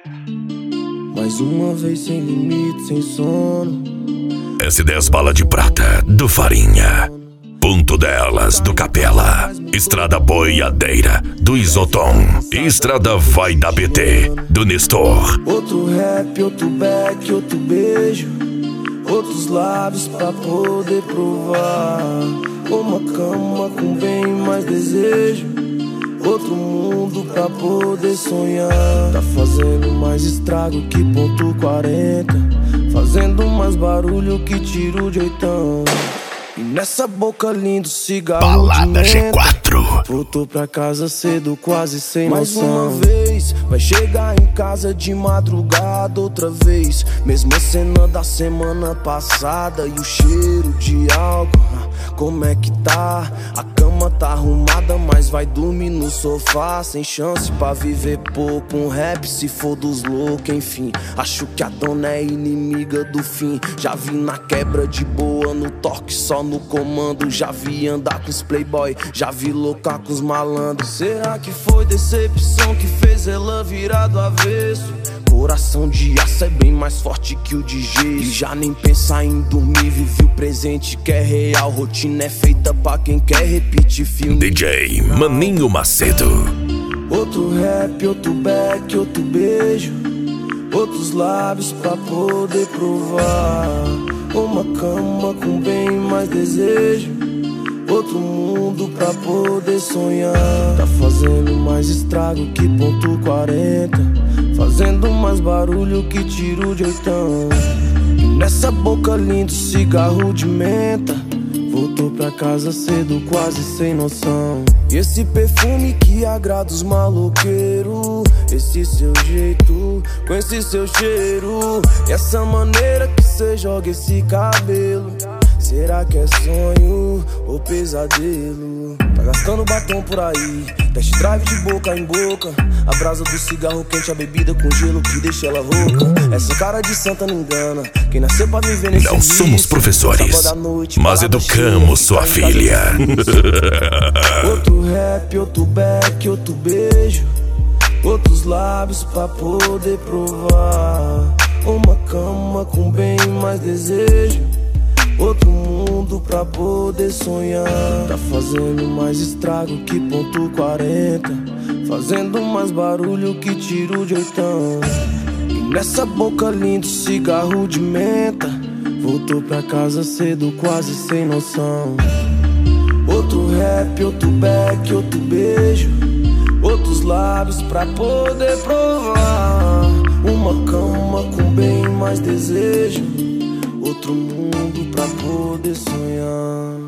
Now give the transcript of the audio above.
Mais uma vez sem limite, sem sono. S10 Bala de Prata, do Farinha. Ponto Delas, do Capela. Estrada Boiadeira, do Isotom. Estrada Vai da BT, do Nestor. Outro rap, outro back, outro beijo. Outros lábios pra poder provar. Uma cama com bem mais desejo. Outro mundo pra poder sonhar. Tá fazendo mais estrago que ponto 40. Fazendo mais barulho que tiro de oitão. E nessa boca lindo cigarro Balada de menta. G4. Voltou pra casa cedo, quase sem noção. Mais uma vez, vai chegar em casa de madrugada outra vez. Mesma cena da semana passada. E o cheiro de álcool, como é que tá? A cama tá arrumada, mas vai dormir no sofá. Sem chance pra viver pouco. Um rap se for dos loucos, enfim. Acho que a dona é inimiga do fim. Já vi na quebra de boa, no toque só no comando. Já vi andar com os playboy, já vi loucar com os malandros. Será que foi decepção que fez ela virar do avesso? Coração de aço é bem mais forte que o de gesso. E já nem pensar em dormir, vive o presente que é real. Rotina é feita pra quem quer repetir filme. DJ Maninho Macedo. Outro rap, outro back, outro beijo. Outros lábios pra poder provar. Uma cama com bem mais desejo. Outro mundo pra poder sonhar. Tá fazendo mais estrago que ponto 40. Fazendo mais barulho que tiro de oitão. E nessa boca lindo cigarro de menta. Voltou pra casa cedo, quase sem noção. E esse perfume que agrada os maloqueiros. Esse seu jeito, com esse seu cheiro. E essa maneira que cê joga esse cabelo. Será que é sonho ou pesadelo? Tá gastando batom por aí, test drive de boca em boca. A brasa do cigarro quente, a bebida com gelo que deixa ela rouca. Essa cara de santa não engana. Quem nasceu pra viver nesse Não somos professores, mas educamos sua filha. Outro rap, outro back, outro beijo. Outros lábios pra poder provar. Uma cama com bem mais desejo. Outro mundo pra poder sonhar. Tá fazendo mais estrago que ponto 40. Fazendo mais barulho que tiro de oitão. E nessa boca lindo cigarro de menta. Voltou pra casa cedo, quase sem noção. Outro rap, outro back, outro beijo. Outros lábios pra poder provar. Uma cama com bem mais desejo. Outro mundo pra poder sonhar.